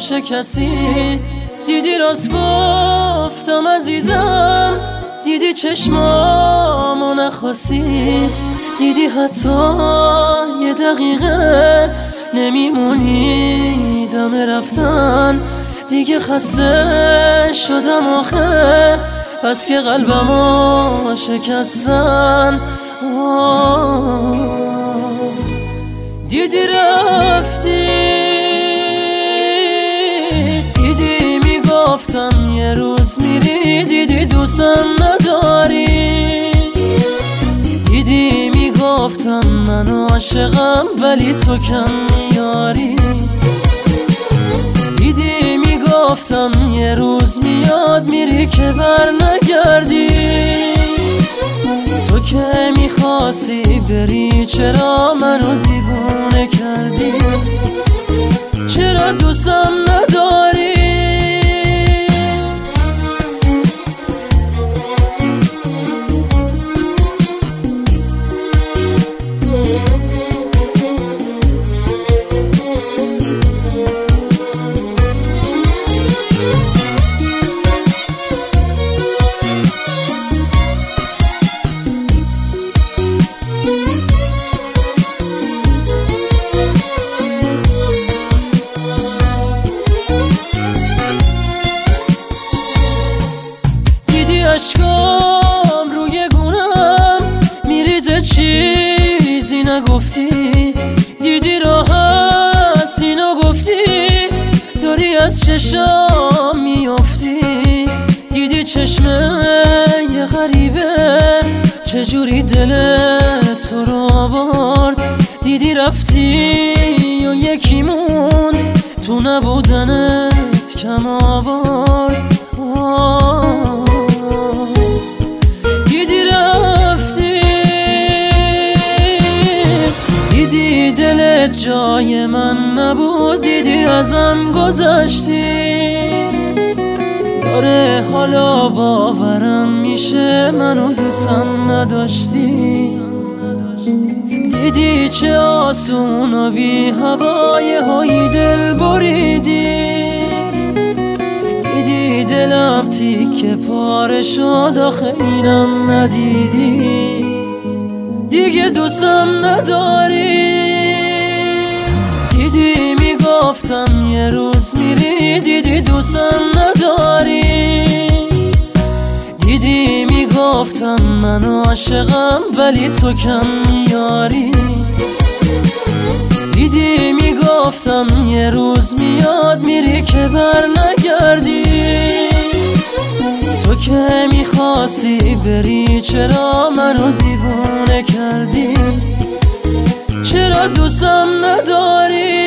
باشه کسی. دیدی راست گفتم عزیزم، دیدی چشمامو نخواستی، دیدی حتی یه دقیقه نمیمونی دم رفتن. دیگه خسته شدم آخه، بس که قلبمو شکستن. دیدی رفتی، دیدی میگفتم یه روز میری، دیدی دوستم نداری، دیدی میگفتم من عاشقم ولی تو کم میاری، دیدی میگفتم یه روز میاد میری که بر نگردی. تو که میخواستی بری چرا منو دیوونه کردی؟ چرا دوستم نداری؟ اشکام روی گونم میریزه چیزی نگفتی، دیدی راحت اینو گفتی، داری از چشام میافتی، دیدی چشمه یه غریبه چجوری دل تو رو آورد، دیدی رفتی و یکی موند تو نبودنت کم آورد. دیدی دلت جای من نبود، دیدی ازم گذشتی، داره حالا باورم میشه منو دوستم نداشتی. دیدی چه آسون و بی هوای هایی دل بریدی، دیدی دلم تیکه پاره شد آخه اینم ندیدی، دیگه دوستم نداری. دیدی میگفتم یه روز میری، دیدی دوستم نداری، دیدی میگفتم من عاشقم ولی تو کم میاری، دیدی میگفتم یه روز میاد میری که بر نگردی. تو که میخواستی بری چرا منو دیوونه کردی؟ چرا دوستم نداری؟